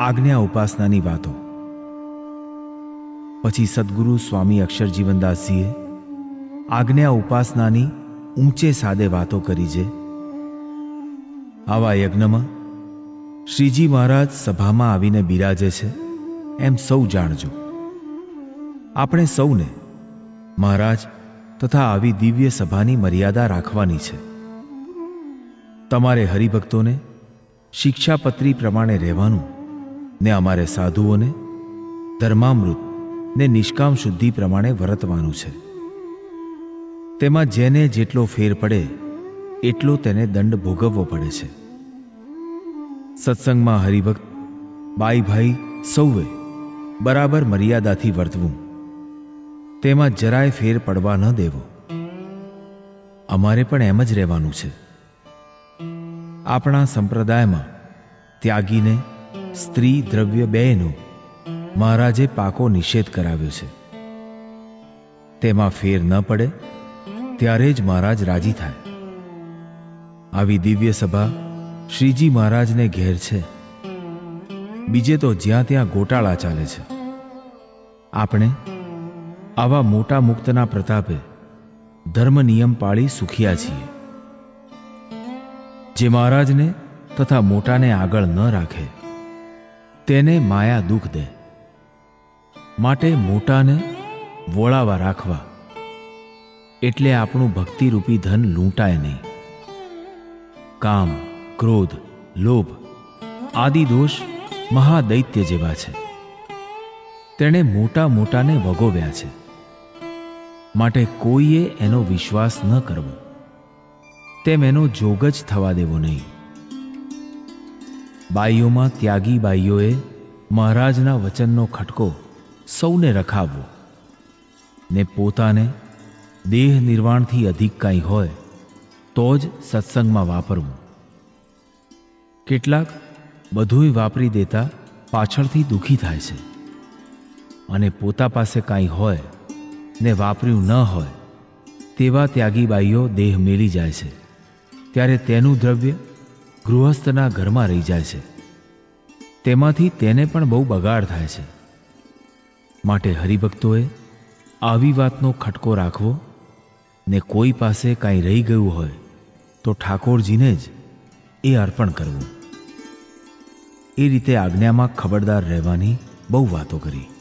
આજ્ઞા ઉપાસનાની વાતો. પછી સદગુરુ સ્વામી અક્ષરજીવનદાસજીએ આજ્ઞા ઉપાસનાની ઊંચે સાદે વાતો કરી છે. આવા યજ્ઞમાં શ્રીજી મહારાજ સભામાં આવીને બિરાજે છે એમ સૌ જાણજો. આપણે સૌને મહારાજ તથા આવી દિવ્ય સભાની મર્યાદા રાખવાની છે. તમારે હરિભક્તોને શિક્ષાપત્રી પ્રમાણે રહેવાનું ને અમારે સાધુઓને ધર્મામૃત ને નિષ્કામ શુદ્ધિ પ્રમાણે વર્તવાનું છે. તેમાં જેને જેટલો ફેર પડે એટલો તેને દંડ ભોગવવો પડે છે. સત્સંગમાં હરિભક્ત બાઈ ભાઈ સૌએ બરાબર મર્યાદાથી વર્તવું, તેમાં જરાય ફેર પડવા ન દેવો. અમારે પણ એમ જ રહેવાનું છે. આપણા સંપ્રદાયમાં ત્યાગીને સ્ત્રી દ્રવ્ય બેયનો મહારાજે પાકો નિષેધ કરાવ્યો છે. તેમાં ફેર ન પડે ત્યારે જ મહારાજ રાજી થાય. આવી દિવ્ય સભા શ્રીજી મહારાજને ઘેર છે. બીજે તો જ્યાં ત્યાં ગોટાળા ચાલે છે. આપણે આવા મોટા મુક્તના પ્રતાપે ધર્મ નિયમ પાળી સુખિયા છીએ. જે મહારાજને તથા મોટાને આગળ ન રાખે તેને માયા દુઃખ દે. માટે મોટાને વોળાવા રાખવા, એટલે આપણું ભક્તિરૂપી ધન લૂંટાય નહીં. કામ, ક્રોધ, લોભ આદિ દોષ મહાદૈત્ય જેવા છે. તેણે મોટા મોટાને વગોવ્યા છે. માટે કોઈએ એનો વિશ્વાસ ન કરવો, તેમ એનો જોગ જ થવા દેવો નહીં. બાઈઓમાં ત્યાગી બાઈઓએ મહારાજના વચનનો ખટકો સૌને રખાવવો ને પોતાને દેહ નિર્વાણથી અધિક કાંઈ હોય તો જ સત્સંગમાં વાપરવું. કેટલાક બધુંય વાપરી દેતા પાછળથી દુઃખી થાય છે, અને પોતા પાસે કાંઈ હોય ને વાપર્યું ન હોય તેવા ત્યાગી બાઈઓ દેહ મેલી જાય છે. ત્યારે તેનું દ્રવ્ય ગૃહસ્થના ઘરમાં રહી જાય છે. તેમાંથી તેને પણ બહુ બગાડ થાય છે. માટે હરિભક્તોએ આવી વાતનો ખટકો રાખવો ને કોઈ પાસે કાંઈ રહી ગયું હોય તો ઠાકોરજીને જ એ અર્પણ કરવું. એ રીતે આજ્ઞામાં ખબરદાર રહેવાની બહુ વાતો કરી.